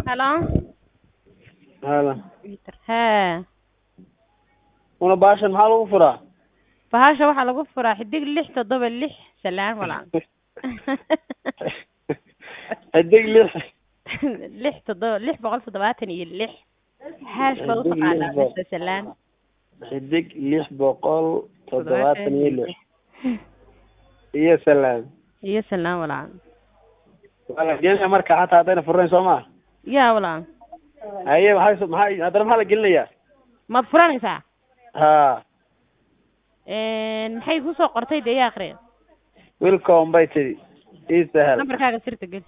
Hello. هلا ها una baashan maxaa lagu furaa bahasha waxaa lagu furaa xidig 676 salaan walaan xidig lix 676 hash baa u taqaanaa mise salaan xidig 676 iyo salaan iyo salaan walaan wala geeyo marka xataa hadayna furnayn soo ma yaa walaan haye maxay hadana maxaa la gelinayaa ma furanaysaa ha maxay ku soo qortay de yaa akhriya welcome bay tiri isahal numberkaaga sirta geli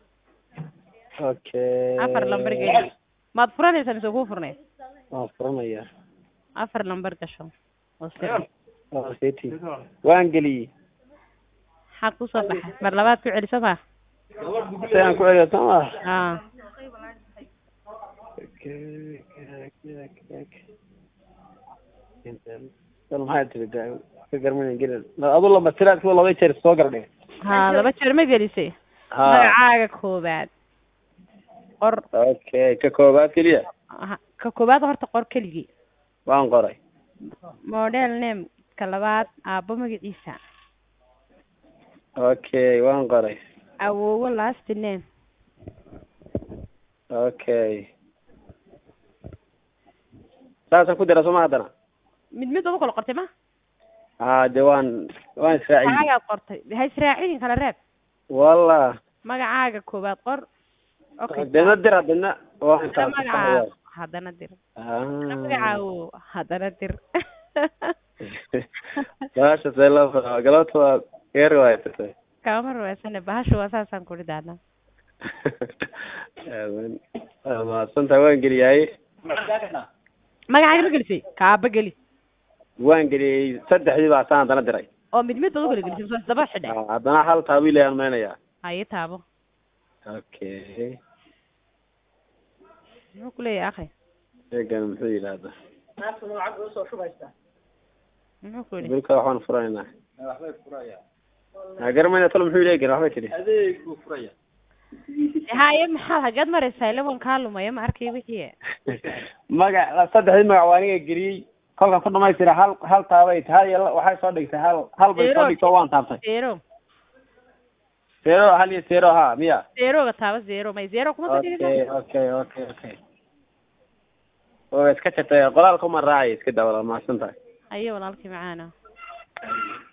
okay 4 number geli maad furanaysaa mise ku furnay waan furanaya 4 number gasho oo sir waa seeti waan geliyay xaq ku soo baxay mar labaad ku celiso ma saan ku celiyo tama maxay tiri ka garmin gelin adu lama tiraad ku laba jeer soo gardhay ha laba jeer ma gelisay magacaaga koobaad qor okay ka koobaad kaliya ka koobaad horta qor keligii waan qoray model name ka labaad aabbo magaciisa okay waan qoray awoowo last name okay saasa ku dira soo ma hadana mid ugu kala qortay ma de waan israaciyay magacaaga qortay hay israaciyay kala reeb walla magacaaga koobaad qor okay dana dira dana waan ka hadana dir magacaagu hadana dir baasha sela galabta waa riwaayatay kama riwaaysan baasha waa saasan ku ridaana ma santa waan geliyay magacaaga ma gelisay kaaba geli waan geliyay saddexdii baa saan dana diray oo mid baa u kala gelisay soo daba xidhay hadana hal taabiil ayaan meenaya haye taabo okay muxuu ku leeyahay akhi eegan muxuu yiraahdaa muxuu ku leeyahay bilka waxaan furaynaa waxbay furaya agarmayna tolo muxuu leeyahay waxbay tiri adeeg buu furaya haye maxaa hagad maraysaa lawan ka lumaya ma arkay wixii magac saddexdii magac waan iga geliyay kolka ku dhameystira hal taabay tahay waxay soo dhigtay hal bay soo dhigtay waan taabtay zero hal iyo zero ha miya zero ga taaba zero may zero kuma dhigay okay oo iska tagtay qoraalka ma raacay iska dawada ma santahay ayo walaalkii macaana